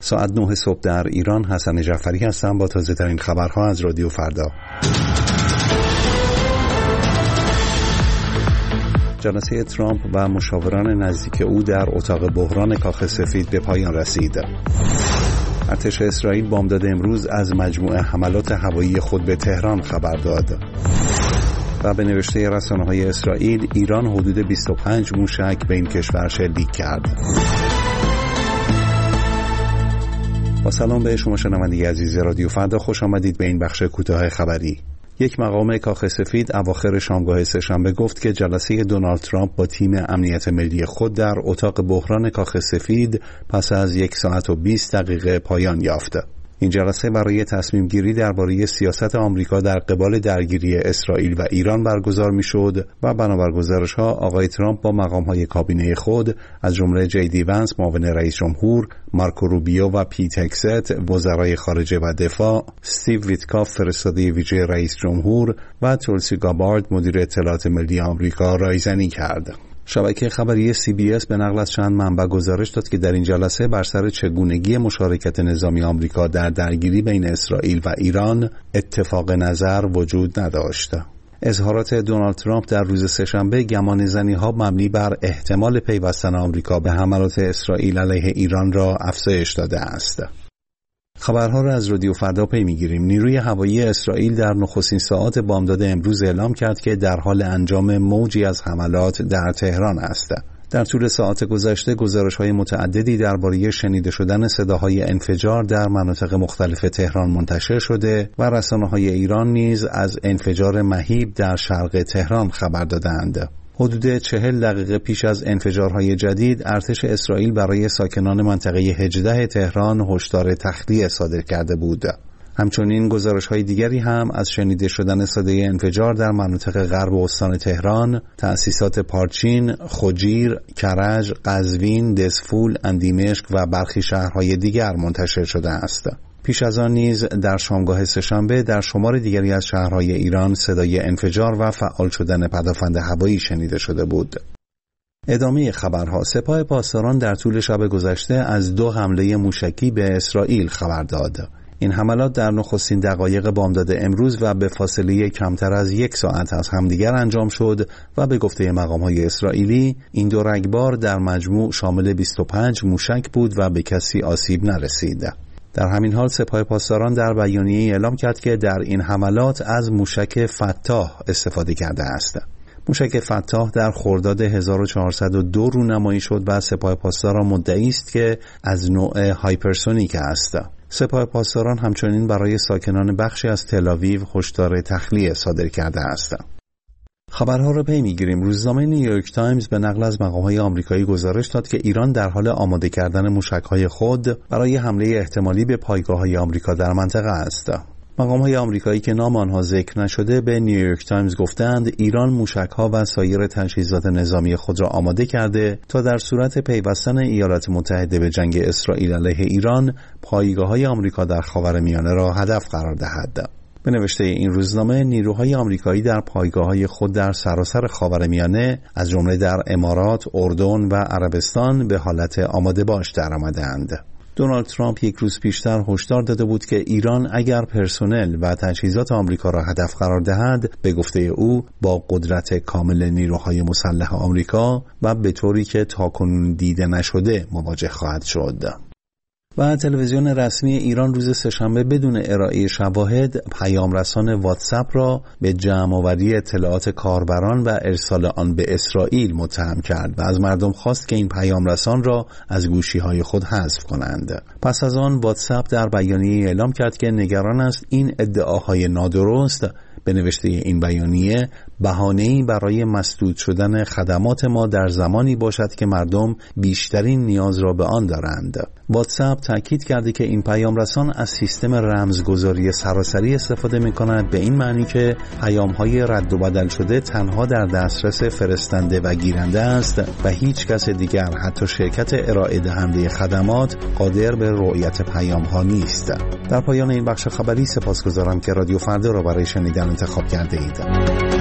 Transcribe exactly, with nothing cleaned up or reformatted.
ساعت نه صبح در ایران. حسن جعفری هستم با تازه ترین خبرها از رادیو فردا. جلسه ترامپ و مشاوران نزدیک او در اتاق بحران کاخ سفید به پایان رسید. ارتش اسرائیل بامداد امروز از مجموعه حملات هوایی خود به تهران خبر داد. و به نوشته رسانه‌های اسرائیل، ایران حدود بیست و پنج موشک به این کشور شلیک کرد. با سلام به شما شنونده عزیز رادیو فردا، خوش آمدید به این بخش کوتاه خبری. یک مقام کاخ سفید اواخر شامگاه سه‌شنبه گفت که جلسه دونالد ترامپ با تیم امنیت ملی خود در اتاق بحران کاخ سفید پس از یک ساعت و بیست دقیقه پایان یافت. این جلسه برای تصمیم گیری درباره سیاست آمریکا در قبال درگیری اسرائیل و ایران برگزار میشد و بنابر گزارش‌ها آقای ترامپ با مقام‌های کابینه خود از جمله جی دی ونس معاون رئیس جمهور، مارکو روبیو و پیت هگست وزرای خارجه و دفاع، استیو ویتکاف فرستاده ویژه رئیس جمهور و تولسی گابارد مدیر اطلاعات ملی آمریکا رایزنی کرد. شبکه خبری سی بی اس به نقل از چند منبع گزارش داد که در این جلسه بر سر چگونگی مشارکت نظامی آمریکا در درگیری بین اسرائیل و ایران اتفاق نظر وجود نداشت. اظهارات دونالد ترامپ در روز سه‌شنبه گمانه‌زنی‌ها مبنی بر احتمال پیوستن آمریکا به حملات اسرائیل علیه ایران را افزایش داده است. خبرها را از رادیو فردا پی می‌گیریم. نیروی هوایی اسرائیل در نخستین ساعات بامداد امروز اعلام کرد که در حال انجام موجی از حملات در تهران است. در طول ساعات گذشته گزارش‌های متعددی درباره شنیده شدن صداهای انفجار در مناطق مختلف تهران منتشر شده و رسانه‌های ایران نیز از انفجار مهیب در شرق تهران خبر دادند. حدود چهل دقیقه پیش از انفجارهای جدید، ارتش اسرائیل برای ساکنان منطقه هجده تهران هشدار تخلیه صادر کرده بود. همچنین گزارش‌های دیگری هم از شنیده شدن صدای انفجار در مناطق غرب استان تهران، تأسیسات پارچین، خجیر، کرج، قزوین، دزفول، اندیمشق و برخی شهرهای دیگر منتشر شده است. پیش از آن نیز در شامگاه سه‌شنبه در شمار دیگری از شهرهای ایران صدای انفجار و فعال شدن پدافند هوایی شنیده شده بود. ادامه خبرها. سپاه پاسداران در طول شب گذشته از دو حمله موشکی به اسرائیل خبر داد. این حملات در نخستین دقایق بامداد امروز و به فاصله کمتر از یک ساعت از همدیگر انجام شد و به گفته مقام‌های اسرائیلی این دو رگبار در مجموع شامل بیست و پنج موشک بود و به کسی آسیب نرسید. در همین حال سپاه پاسداران در بیانیه‌ای اعلام کرد که در این حملات از موشک فتاح استفاده کرده است. موشک فتاح در خرداد هزار و چهارصد و دو رونمایی شد و سپاه پاسداران مدعی است که از نوع هایپرسونیک است. سپاه پاسداران همچنین برای ساکنان بخشی از تل‌آویو هشدار تخلیه صادر کرده است. خبرها را پی می‌گیریم. روزنامه نیویورک تایمز به نقل از مقام‌های آمریکایی گزارش داد که ایران در حال آماده کردن موشک‌های خود برای حمله احتمالی به پایگاه‌های آمریکا در منطقه است. مقام‌های آمریکایی که نام آنها ذکر نشده به نیویورک تایمز گفتند ایران موشک‌ها و سایر تجهیزات نظامی خود را آماده کرده تا در صورت پیوستن ایالات متحده به جنگ اسرائیل علیه ایران، پایگاه‌های آمریکا در خاورمیانه را هدف قرار دهد. به نوشته این روزنامه، نیروهای آمریکایی در پایگاه‌های خود در سراسر خاورمیانه از جمله در امارات، اردن و عربستان به حالت آماده باش درآمده‌اند. دونالد ترامپ یک روز پیشتر هشدار داده بود که ایران اگر پرسنل و تجهیزات آمریکا را هدف قرار دهد، به گفته او با قدرت کامل نیروهای مسلح آمریکا و به طوری که تاکنون دیده نشده مواجه خواهد شد. و تلویزیون رسمی ایران روز سه‌شنبه بدون ارائه شواهد پیامرسان واتساپ را به جمع‌آوری اطلاعات کاربران و ارسال آن به اسرائیل متهم کرد و از مردم خواست که این پیامرسان را از گوشی‌های خود حذف کنند. پس از آن واتساپ در بیانیه اعلام کرد که نگران است این ادعاهای نادرست به نوشته این بیانیه بهانه‌ای برای مسدود شدن خدمات ما در زمانی باشد که مردم بیشترین نیاز را به آن دارند. واتساپ تاکید کرده که این پیامرسان از سیستم رمزگذاری سراسری استفاده می‌کند، به این معنی که پیام‌های رد و بدل شده تنها در دسترس فرستنده و گیرنده است و هیچ کس دیگر حتی شرکت ارائه دهنده خدمات قادر به رؤیت پیام‌ها نیست. در پایان این بخش خبری سپاسگزارم که رادیو فردا را برای شنیدن انتخاب کرده اید.